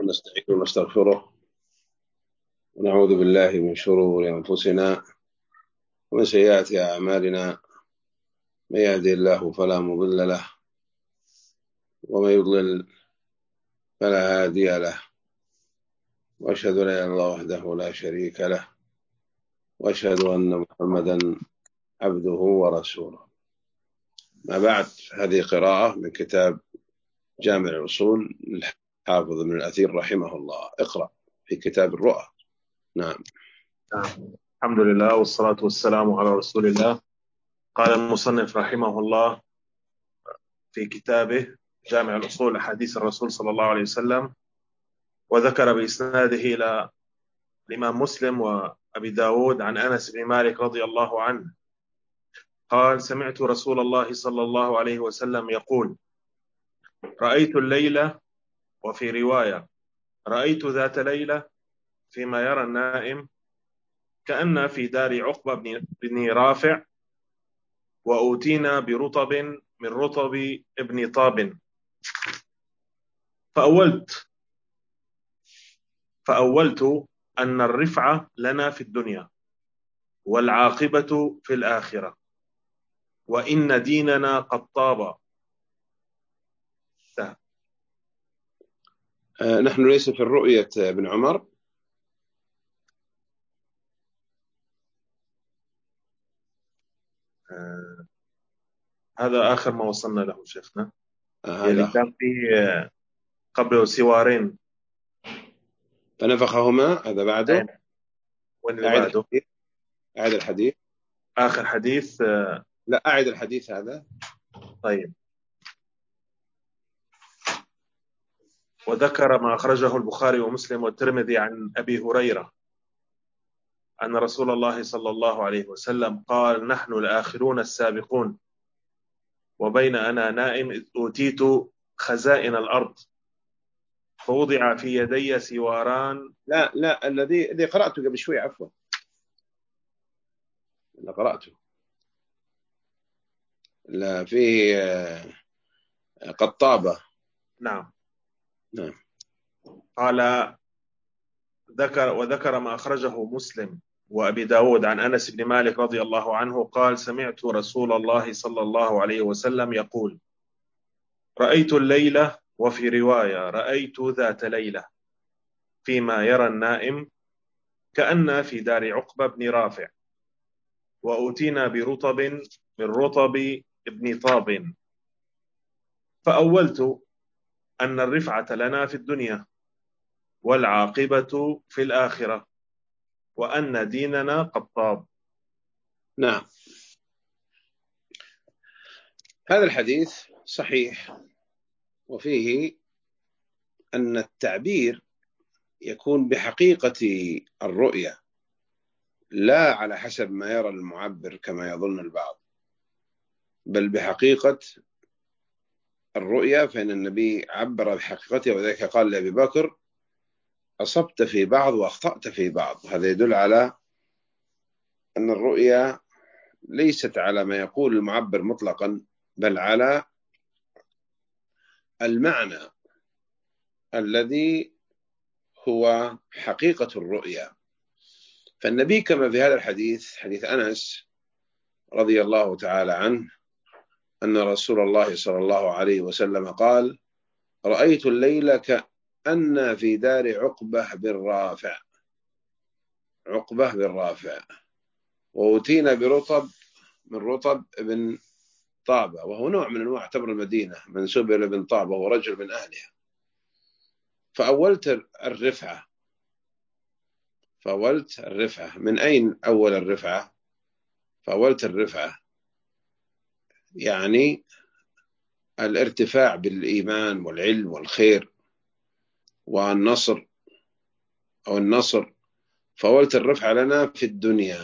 ونستعين ونستغفره ونعوذ بالله من شرور أنفسنا ومن سيئات أعمالنا. من يهدي الله فلا مضل له ومن يضلل فلا هادي له، وأشهد أن لا إله إلا الله وحده لا شريك له، وأشهد أن محمدا عبده ورسوله. ما بعد، هذه قراءة من كتاب جامع الأصول للحافظ ابن الأثير رحمه الله. اقرأ في كتاب الرؤى. نعم. الحمد لله والصلاة والسلام على رسول الله. قال المصنف رحمه الله في كتابه جامع الأصول أحاديث الرسول صلى الله عليه وسلم، وذكر بإسناده إلى الإمام مسلم وأبي داود عن أنس بن مالك رضي الله عنه قال: سمعت رسول الله صلى الله عليه وسلم يقول: رأيت الليلة، وفي رواية رأيت ذات ليلة فيما يرى النائم، كأن في دار عقبة بن رافع، وأوتينا برطب من رطب ابن طاب، فأولت أن الرفعة لنا في الدنيا والعاقبة في الآخرة، وإن ديننا قد طاب. نحن ليس في الرؤية ابن عمر. هذا آخر ما وصلنا له شيخنا. هذا اللي كان فيه قبله سوارين فنفخهما، هذا بعده. واللي بعده أعد الحديث. آخر حديث. لا، أعد الحديث هذا. طيب. وذكر ما أخرجه البخاري ومسلم والترمذي عن أبي هريرة أن رسول الله صلى الله عليه وسلم قال: نحن الآخرون السابقون، وبين أنا نائم إذ أوتيت خزائن الأرض، فوضع في يدي سواران. لا الذي قرأته قبل شوي، عفوا، اللي قرأته لا فيه قطابة. نعم. نعم. قال وذكر ما أخرجه مسلم وأبي داود عن أنس بن مالك رضي الله عنه قال: سمعت رسول الله صلى الله عليه وسلم يقول: رأيت الليلة، وفي رواية رأيت ذات ليلة فيما يرى النائم، كأن في دار عقبة بن رافع، وأوتينا برطب من رطب ابن طاب، فأولت أن الرفعة لنا في الدنيا والعاقبة في الآخرة، وأن ديننا قد طاب. نعم. هذا الحديث صحيح، وفيه أن التعبير يكون بحقيقة الرؤية، لا على حسب ما يرى المعبر كما يظن البعض، بل بحقيقة الرؤية. فإن النبي عبر بحقيقتها، وذلك قال لأبي بكر: أصبت في بعض وأخطأت في بعض. هذا يدل على أن الرؤية ليست على ما يقول المعبر مطلقا، بل على المعنى الذي هو حقيقة الرؤية. فالنبي كما في هذا الحديث، حديث أنس رضي الله تعالى عنه، أن رسول الله صلى الله عليه وسلم قال: رأيت الليلة كأن في دار عقبة بن رافع، وأوتينا برطب من رطب ابن طابة، وهو نوع من أنواع تمر المدينة، منسوب إلى ابن طابة، وهو رجل من أهلها. فأولت الرفعة. من أين أول الرفعة؟ فأولت الرفعة يعني الارتفاع بالإيمان والعلم والخير والنصر أو النصر. فأولت الرفعة لنا في الدنيا.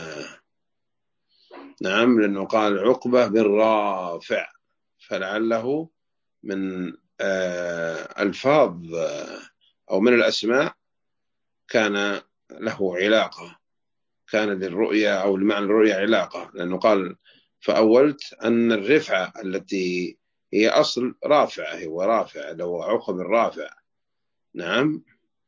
نعم، لأنه قال عقبة بن رافع، فلعله من ألفاظ أو من الأسماء كان له علاقة، كان للرؤيا أو لمعنى الرؤيا علاقة، لأنه قال: فأولت أن الرفعة التي هي أصل رافع، هو رافع، لو عقب الرافع. نعم.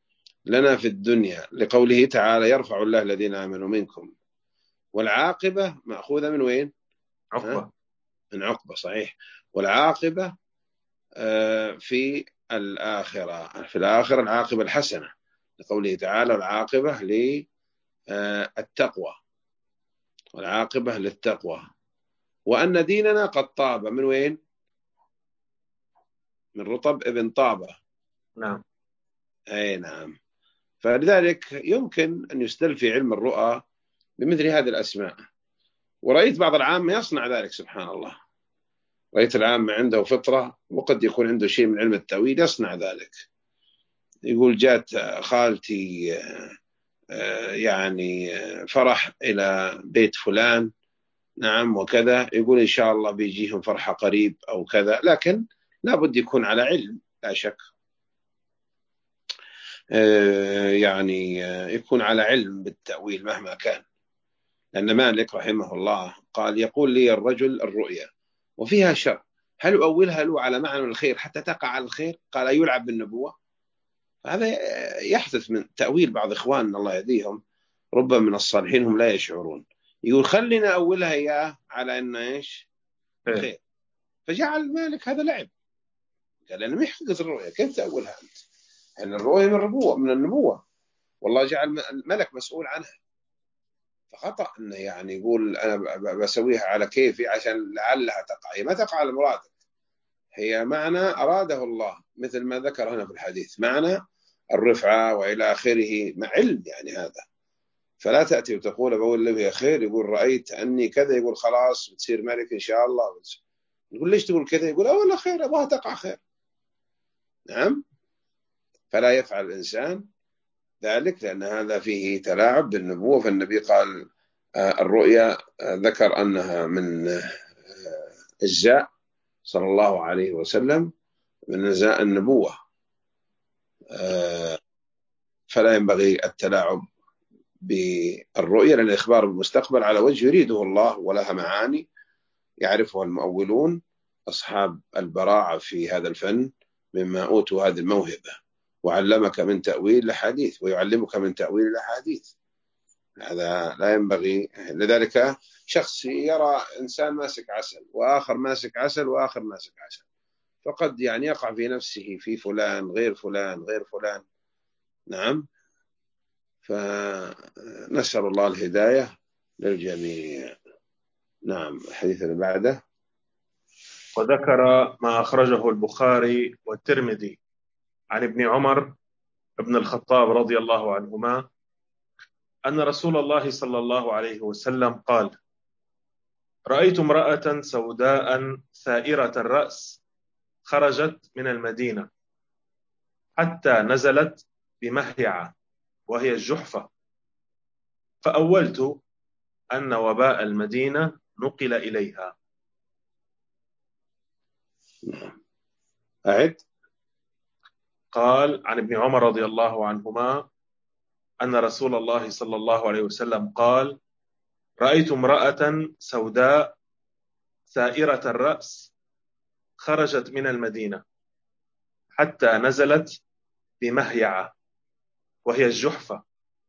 لنا في الدنيا، لقوله تعالى يرفع الله الذين آمنوا منكم، والعاقبة مأخوذة من وين؟ عقبة. من عقبة، صحيح. والعاقبة في الآخرة، في الآخرة العاقبة الحسنة، لقوله تعالى العاقبة للتقوى، والعاقبة للتقوى. وأن ديننا قد طاب، من وين؟ من رطب ابن طابة. نعم. أي نعم. فلذلك يمكن أن يستدل في علم الرؤى بمثل هذه الأسماء. ورأيت بعض العامة يصنع ذلك، سبحان الله. رأيت العامة عنده فطرة، وقد يكون عنده شيء من علم التأويل، يصنع ذلك. يقول جات خالتي يعني فرح إلى بيت فلان، نعم وكذا، يقول إن شاء الله بيجيهم فرحة قريب أو كذا، لكن لابد يكون على علم، لا شك. يعني يكون على علم بالتأويل مهما كان. لأن مالك رحمه الله قال يقول لي الرجل الرؤيا وفيها شر، هل أؤولها له على معنى الخير حتى تقع على الخير؟ قال يلعب بالنبوة. هذا يحدث من تأويل بعض إخواننا الله يهديهم، ربما من الصالحين هم لا يشعرون، يقول خلينا أولها إياه على أنه إيش؟ خير. فجعل مالك هذا لعب، قال أنا ما يحقق الرؤيا، كيف تأولها أنت؟ أن الرؤيا من النبوة، والله جعل الملك مسؤول عنها. فخطأ أنه يعني يقول أنا بسويها على كيفي عشان لعلها تقع، هي ما تقع على مرادك، هي معنى أراده الله، مثل ما ذكر هنا في الحديث، معنى الرفعة وإلى آخره، مع علم يعني هذا. فلا تأتي وتقول بقول له يا خير، يقول رأيت أني كذا، يقول خلاص بتصير ملك إن شاء الله. يقول ليش تقول كذا؟ يقول والله خير، أبغاها تقع خير. نعم. فلا يفعل الإنسان ذلك، لأن هذا فيه تلاعب بالنبوة. فالنبي قال الرؤيا ذكر أنها من أجزاء صلى الله عليه وسلم، من أجزاء النبوة. فلا ينبغي التلاعب بالرؤيا، لأن الإخبار بالمستقبل على وجه يريده الله، ولها معاني يعرفها المؤولون أصحاب البراعة في هذا الفن مما أوتوا هذه الموهبة. وعلمك من تأويل الأحاديث ويعلمك من تأويل الأحاديث، هذا لا ينبغي. لذلك شخص يرى إنسان ماسك عسل وآخر ماسك عسل وآخر ماسك عسل، فقد يعني يقع في نفسه في فلان غير فلان غير فلان. نعم. فنسأل الله الهداية للجميع. نعم. الحديث اللي بعده. وذكر ما أخرجه البخاري والترمذي عن ابن عمر ابن الخطاب رضي الله عنهما أن رسول الله صلى الله عليه وسلم قال: رأيت امرأة سوداء ثائرة الرأس خرجت من المدينة حتى نزلت بمهيعة وهي الجحفة، فأولت أن وباء المدينة نقل إليها. أعد. قال عن ابن عمر رضي الله عنهما أن رسول الله صلى الله عليه وسلم قال: رأيت امرأة سوداء ثائرة الرأس خرجت من المدينة حتى نزلت بمهيعة وهي الجحفة،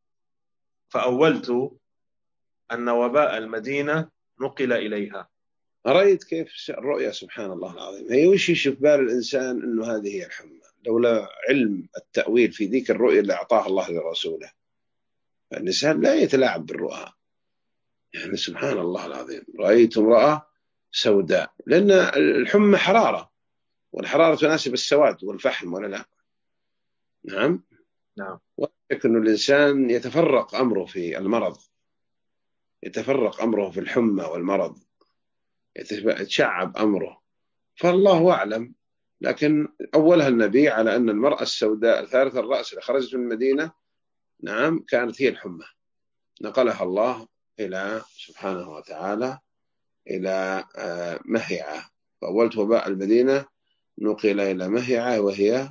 فأولت أن وباء المدينة نقل إليها. رأيت كيف الرؤيا، سبحان الله العظيم. هي وش يشوف بال الإنسان أنه هذه هي الحمى، لولا علم التأويل في ذيك الرؤيا اللي أعطاها الله لرسوله. فالإنسان لا يتلاعب بالرؤى، يعني سبحان الله العظيم. رأيت امرأة سوداء، لأن الحمى حرارة، والحرارة تناسب السواد والفحم، ولا لا؟ نعم. نعم. ولكن الإنسان يتفرق أمره في المرض، يتفرق أمره في الحمى والمرض، يتشعب أمره، فالله أعلم. لكن أولها النبي على أن المرأة السوداء ثالث الرأس اللي خرجت من المدينة، نعم، كانت هي الحمى، نقلها الله إلى سبحانه وتعالى إلى مهيعة. فأولت وباء المدينة نقل إلى مهيعة وهي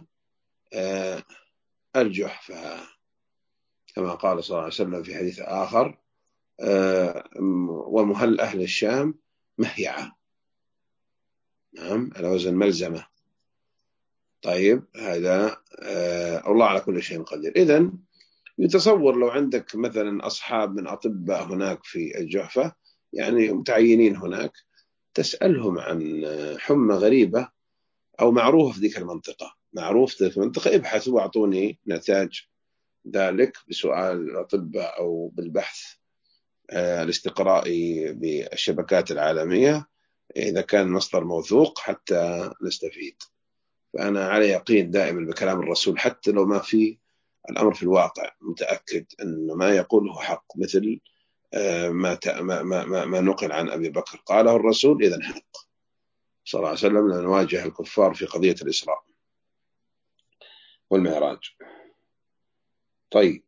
الجحفة، كما قال صلى الله عليه وسلم في حديث آخر ومهل أهل الشام مهيعة. نعم، على وزن ملزمة. طيب، هذا الله على كل شيء قدير. إذن يتصور لو عندك مثلا أصحاب من أطباء هناك في الجحفة، يعني متعينين هناك، تسألهم عن حمى غريبة أو معروفة في ذيك المنطقة، معروف في ذيك المنطقة، ابحثوا واعطوني نتاج ذلك بسؤال الأطباء أو بالبحث الاستقرائي بالشبكات العالمية، إذا كان مصدر موثوق حتى نستفيد. فأنا على يقين دائما بكلام الرسول، حتى لو ما في الأمر في الواقع، متأكد أن ما يقوله حق، مثل ما نقل عن أبي بكر قاله الرسول إذن حق صلى الله عليه وسلم، لنواجه الكفار في قضية الإسراء والمعراج. طيب،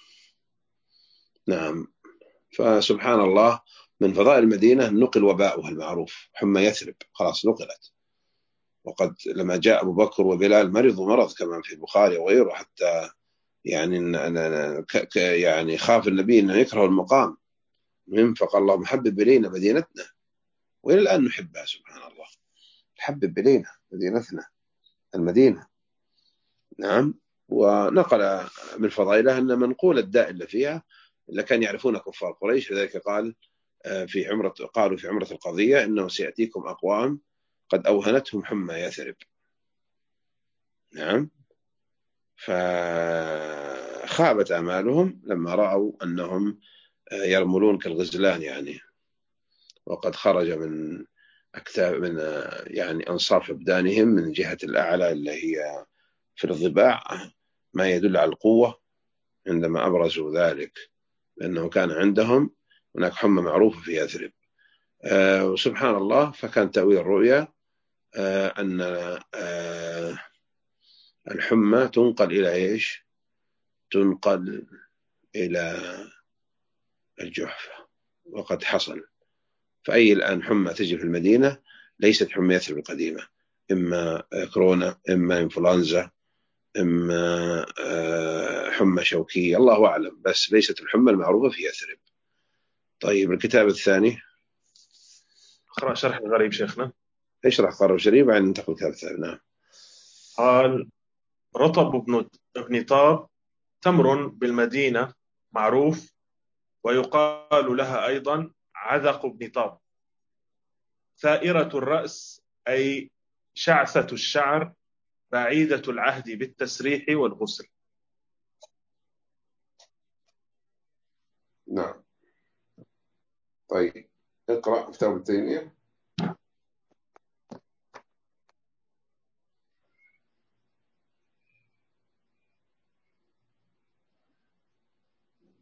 نعم. فسبحان الله، من فضائل المدينة نقل وباؤها المعروف، حمى يثرب خلاص نقلت. وقد لما جاء أبو بكر وبلال مرضوا مرض كمان في البخاري وغيره، حتى يعني خاف النبي أنه يكره المقام مهم، فقال اللهم حبب إلينا مدينتنا، وإلى الآن نحبها سبحان الله، حبب إلينا مدينتنا المدينة. نعم. ونقل من فضائلها أن منقول الداء اللي فيها اللي كان يعرفون كفار قريش، لذلك قال قالوا في عمرة القضية إنه سيأتيكم أقوام قد أوهنتهم حمى يثرب. نعم. فخابت آمالهم لما رأوا أنهم يرملون كالغزلان يعني، وقد خرج من يعني أنصاف أبدانهم من جهة الأعلى اللي هي في الضباع ما يدل على القوة عندما أبرزوا ذلك، لأنه كان عندهم هناك حمى معروفة في يثرب. وسبحان الله، فكان تأويل الرؤيا أن الحمى تنقل إلى إيش؟ تنقل إلى الجحفة، وقد حصل. فأي الآن حمى تجي في المدينة ليست حمى يثرب القديمة، إما كورونا، إما إنفلونزا، إما حمى شوكية، الله أعلم، بس ليست الحمى المعروفة في يثرب. طيب، الكتاب الثاني. اقرأ شرح الغريب شيخنا. اشرح قرب شريف بعدين ننتقل الكتاب الثاني. نعم. قال: رطب ابن طاب تمر بالمدينة معروف، ويقال لها أيضا عذق ابن طاب. ثائرة الرأس أي شعثة الشعر، بعيدة العهد بالتسريح والغسل. نعم. طيب، اقرأ كتاب التيمية.